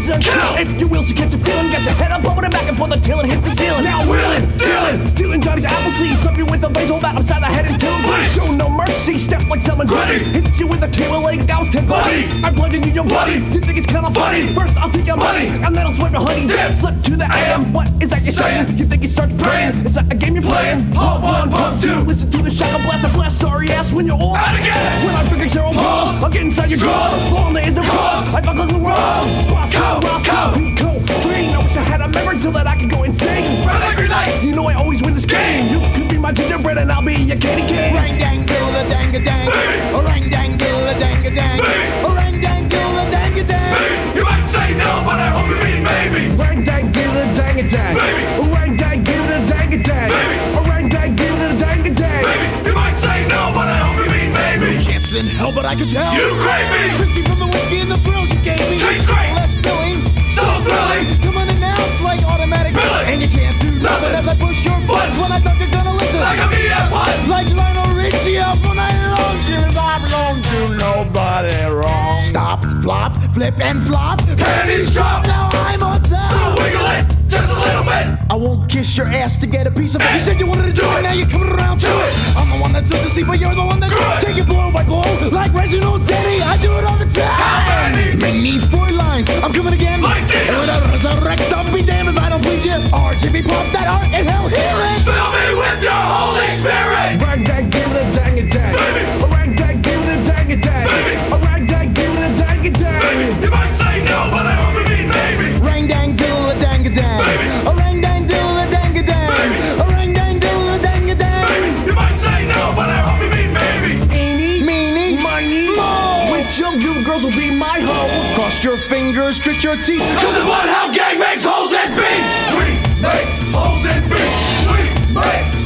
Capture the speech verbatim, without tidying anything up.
listen. Kill. If you will, so catch a feeling. Got your head up over the back and forth until it hits the ceiling. Now wheeling, dealing, stealing Johnny's apple seeds. Up you with a baseball bat upside the head until it bleeds. Show no mercy, step like someone Ready. Hit you with a table leg, I was ten Buddy. I'm bludgeoning you, your buddy. You think it's kinda funny? Buddy. First I'll take your money, Buddy. and then I'll sweat your honey. Yeah. Slip to the I am. am What is that you're saying? saying. You think it starts praying? It's not a game you're playing. Pump one, pump two. Listen to the shotgun blast, I blast sorry ass when you're old. And again. When I figure zero balls, I'll get inside your drawers. Long days of Cross. I buckle the walls. Boss, Go, boss, go. Pico, train. I wish I had a memory so that I could go insane. Run every night. You know I always win this game. You could be my gingerbread and I'll be your candy cane. Rang dang diddle a dang a dang. Baby. A rang dang diddle a dang a dang. Baby. A rang dang diddle a dang a dang. Baby, you might say no, but I hope you mean maybe. Rang dang diddle a dang a dang. Baby. Rang dang diddle a dang a dang. Baby. Rang dang diddle a dang a dang. Baby, you might say no, but I hope you mean maybe. Chances in hell, but I can tell. You crazy. Whiskey from the whiskey and the thrills you gave me. Tastes great. Less filling. So thrilling. Come unannounced like automatic. Billy. And you can't do nothing Nothing. as I push your buttons when I thought you're gonna listen. Like a V F one. Like Lionel Richie up all night long. Giving I belong to nobody wrong. Stop, flop, flip, and flop. Panties drop. Now I'm on top. So wiggle it just a little bit. I won't kiss your ass to get a piece of it. You said you wanted to do, Do it, it. now you're coming around to Do it. it. I'm the one that's in the seat, but you're the one that's Good. take it blow by blow. Like Reginald Denny, I do it all the time. How many? Many four lines, I'm coming again. Like Jesus. And when I resurrect, I'll be damned if I don't please you. R G B pop that art and hell hear it. Fill me with your Holy Spirit. Rang dang diddle a dang a dang. Baby. Rang dang diddle a dang a dang. Baby. Rang dang diddle a dang a dang. Baby, you might say no, but I hope you mean maybe. Rang dang diddle a dang a dang. Baby. A rang dang diddle a dang a dang. Baby. A rang dang diddle a dang a dang. Baby, you might say no, but I hope you mean maybe. Eeny, Meanie, miny, mo. which of you girls will be my hoe? Cross your fingers, grit your teeth. Cause of what how gang makes holes in beef. We make holes in beef. We make